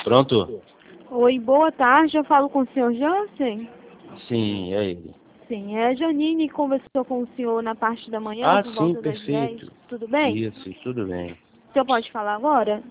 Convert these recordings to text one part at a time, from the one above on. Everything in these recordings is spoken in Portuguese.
Pronto? Oi, boa tarde. Eu falo com o senhor Jansen? Sim, é ele. Sim, a Janine conversou com o senhor na parte da manhã, Ah, por sim, volta das 10. perfeito. Tudo bem? Isso, tudo bem. O senhor pode falar agora?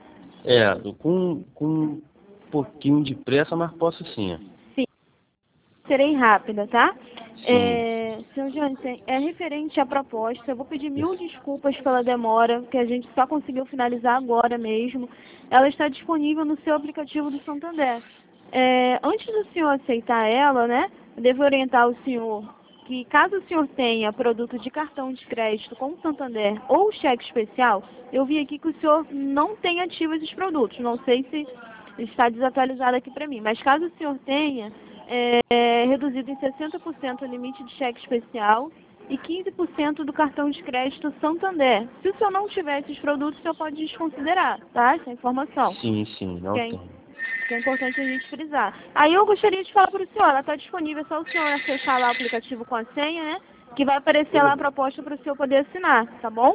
Com um pouquinho de pressa, mas posso sim. Sim, serei rápida, tá? Sim, Senhor Jansen, é referente à proposta. Eu vou pedir mil desculpas pela demora, que a gente só conseguiu finalizar agora mesmo. Ela está disponível no seu aplicativo do Santander. Antes do senhor aceitar ela, né, eu devo orientar o senhor que caso o senhor tenha produto de cartão de crédito com Santander ou cheque especial, eu vi aqui que o senhor não tem ativo esses produtos. Não sei se está desatualizado aqui para mim, mas caso o senhor tenha, reduzido em 60% o limite de cheque especial e 15% do cartão de crédito Santander. Se o senhor não tiver esses produtos, o senhor pode desconsiderar, tá? Essa informação. sim, não Que tem. que é importante a gente frisar. Aí eu gostaria de falar para o senhor, ela está disponível, é só o senhor acessar lá o aplicativo com a senha, né? Que vai aparecer lá a proposta para o senhor poder assinar, tá bom?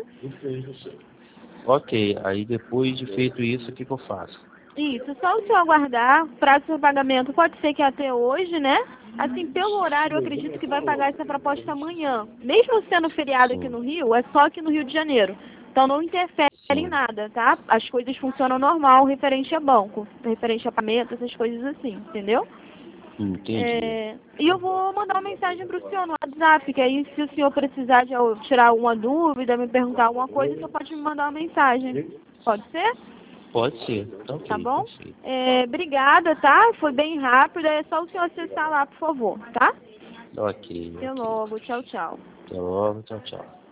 Ok, aí depois de feito isso, o que eu faço? Isso, só o senhor aguardar, prazo de pagamento pode ser que até hoje, né? Assim, pelo horário, eu acredito que vai pagar essa proposta amanhã. Mesmo sendo feriado aqui Sim, no Rio, é só aqui no Rio de Janeiro. Então não interfere em sim, nada, tá? As coisas funcionam normal, referente a banco, referente a pagamento, essas coisas assim, entendeu? entendi. E eu vou mandar uma mensagem para o senhor no WhatsApp, que aí se o senhor precisar de eu tirar alguma dúvida, me perguntar alguma coisa, o senhor pode me mandar uma mensagem. Pode ser? Pode ser, tá Tá ok, bom? perfeito. Obrigada, tá? Foi bem rápido, é só o senhor acessar lá, por favor, tá? Ok, Até ok. logo, tchau, tchau. Até logo, tchau, tchau.